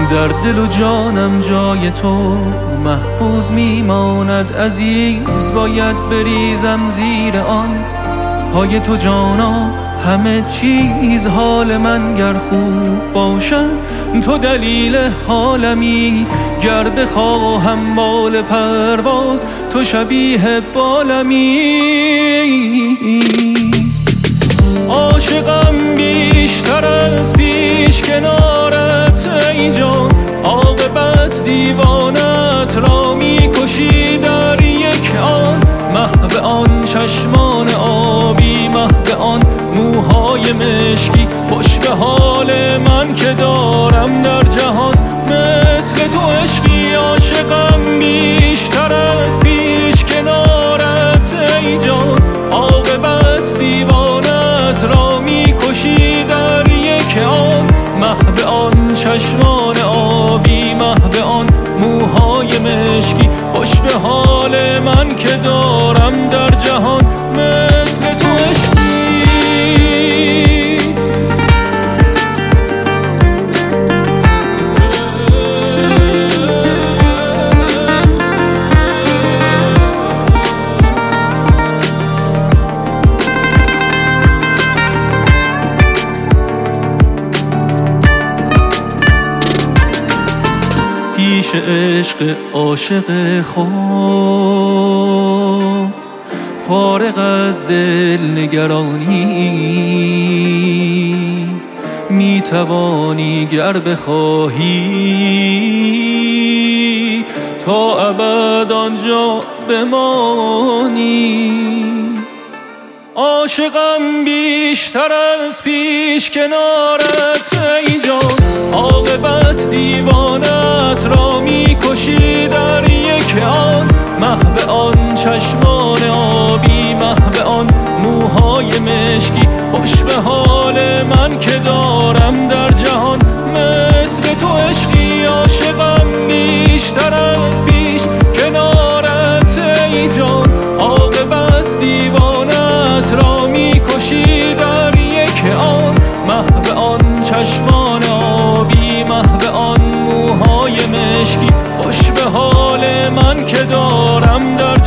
در دل و جانم جای تو محفوظ میماند عزیز، باید بریزم زیر آن پای تو جانا همه چیز. حال من گر خوب باشد تو دلیل حالمی، گر بخواهم بال پرواز تو شبیه بالمی. عاشقم بیشتر از پیش کنارت ای جان، عاقبت دیوانت را میکشی در یک آن. محو آن چشمان آبی، محو آن موهای مشکی، خوش به حال من که دارم در جهان مثل تو عشقی. عاشقم بیشتر از پیش کنارت ای جان، عاقبت دیوانت را میکشی در یک آن. محو آن چشمان آبی، محو آن موهای مشکی، خوش به حال من که دارم در جهان مثل تو عشقی. پیش عشق عاشق خود فارغ از دل نگرانی، میتوانی گر بخواهی تا ابد آنجا بمانی. عاشقم بیشتر از پیش کنارت ای جان، عاقبت دیوانت را میکشی در یک آن. محو آن چشمان آبی، محو آن موهای مشکی، خوش به حال من که دارم در جهان مثل تو عشقی. عاشقم بیشتر از پیش کنارت ای جان، عاقبت دیوانت را میکشی در یک آن. محو آن چشمان آبی، محو آن موهای مشکی، خوش به حال من که دارم در